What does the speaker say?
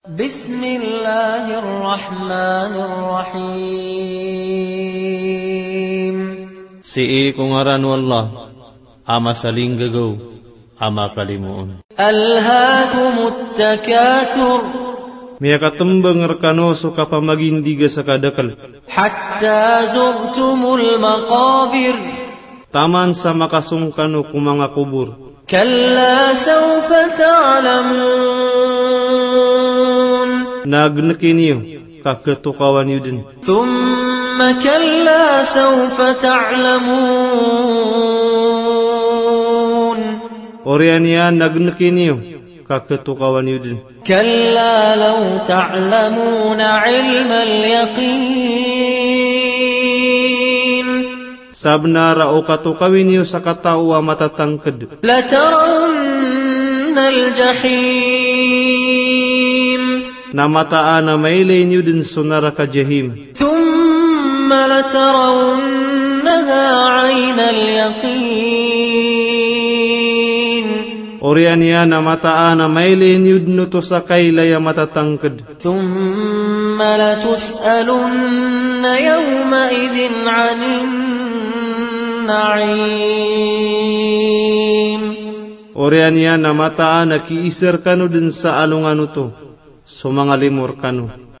Bismillahirrahmanirrahim. Si kung ngaran wallah, ama saling gagaw, ama kalimuon. Alhaakumut takathur. Miya katembang rekano suka pamagindiga sa kadakal. Hatta zurtumul maqabir. Taman sa makasungkano kumanga kubur. Kalla sawfa ta'lamun. Nagnakiniyo, kaketukawan yudin. Thumma kalla sawfa ta'lamun. Orianiya nagnakiniyo, kaketukawan yudin. Kalla law ta'lamuna ilmal yaqin. Sabnara o katukawin niyo sa katawa matatangkad. Latarawna al-jahim. Namataan na mailay niyo din sunara ka jahim. Thumma latarawnaha 'ayna al-yaqin. Orian niya namataan na mailay niyo din to sa kailaya matatangkad. Thumma latus'alunna yawma idhin 'anin na'im. Orian niya namataan na kiisir kanu din sa alungan to, sumangalimor kanu.